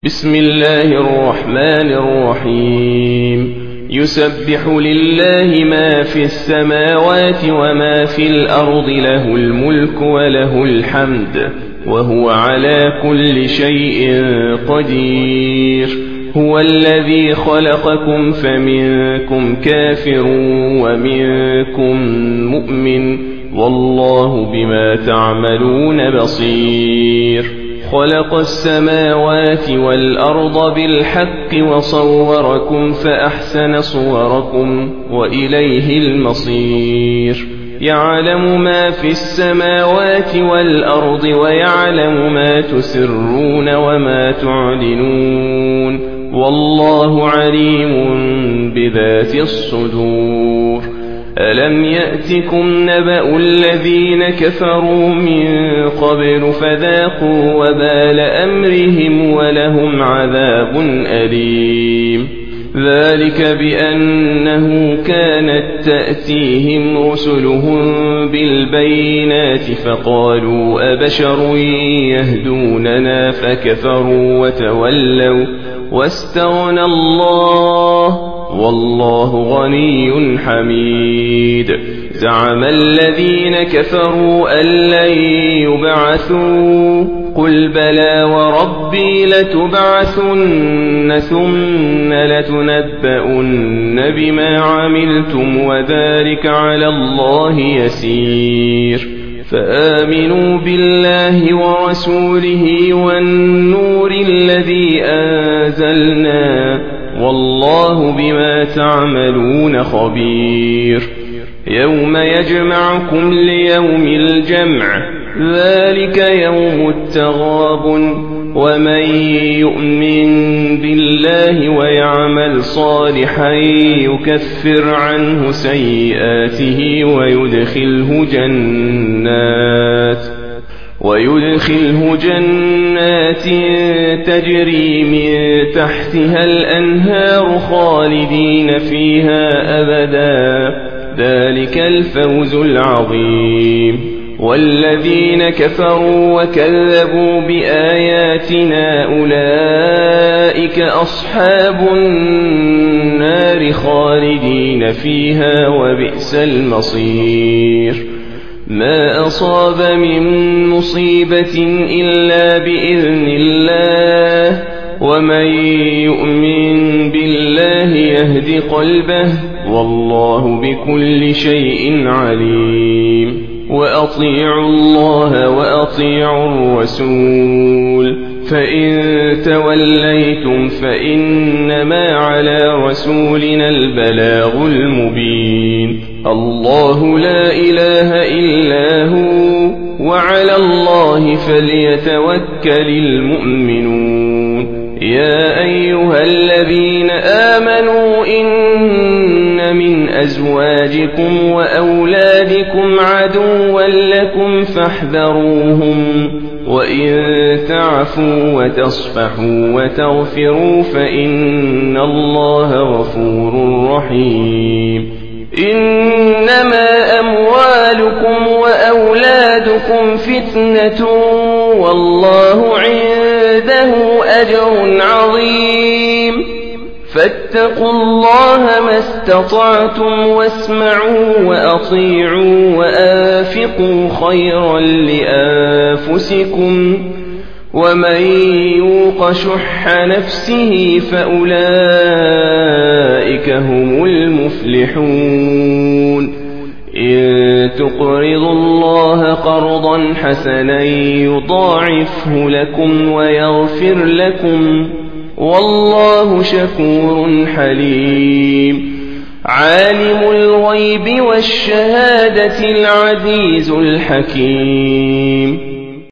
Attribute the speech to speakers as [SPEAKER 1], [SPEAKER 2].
[SPEAKER 1] بسم الله الرحمن الرحيم يسبح لله ما في السماوات وما في الأرض له الملك وله الحمد وهو على كل شيء قدير هو الذي خلقكم فمنكم كافر ومنكم مؤمن والله بما تعملون بصير خلق السماوات والأرض بالحق وصوركم فأحسن صوركم وإليه المصير يعلم ما في السماوات والأرض ويعلم ما تسرون وما تعلنون والله عليم بذات الصدور ألم يأتكم نبأ الذين كفروا من قبل فذاقوا وبال أمرهم ولهم عذاب أليم ذلك بأنه كانت تأتيهم رسلهم بالبينات فقالوا أبشر يهدوننا فكفروا وتولوا واستغنى الله والله غني حميد زعم الذين كفروا أن لن يبعثوا قل بلى وربي لتبعثن ثم لتنبؤن بما عملتم وذلك على الله يسير فآمنوا بالله ورسوله والنور الذي أنزلنا والله بما تعملون خبير يوم يجمعكم ليوم الجمع ذلك يوم التغاب ومن يؤمن بالله ويعمل صالحا يكفر عنه سيئاته ويدخله جنات تجري من تحتها الأنهار خالدين فيها أبدا ذلك الفوز العظيم والذين كفروا وكذبوا بآياتنا أولئك أصحاب النار خالدين فيها وبئس المصير ما أصاب من مصيبة إلا بإذن الله ومن يؤمن بالله يهد قلبه والله بكل شيء عليم وأطيعوا الله وأطيعوا الرسول فإن توليتم فإنما على رسولنا البلاغ المبين الله لا إله إلا هو وعلى الله فليتوكل المؤمنون يا أيها الذين آمنوا إن من أزواجكم وأولادكم عدوا لكم فاحذروهم وإن تعفوا وتصفحوا وتغفروا فإن الله غفور رحيم إنما أموالكم وأولادكم فتنة والله عنده أجر عظيم فاتقوا الله ما استطعتم واسمعوا وأطيعوا وأنفقوا خيرا لأنفسكم ومن يوق شح نفسه فأولئك هم المفلحون إن تقرضوا الله قرضا حسنا يضاعفه لكم ويغفر لكم والله شكور حليم عالم الغيب والشهادة العزيز الحكيم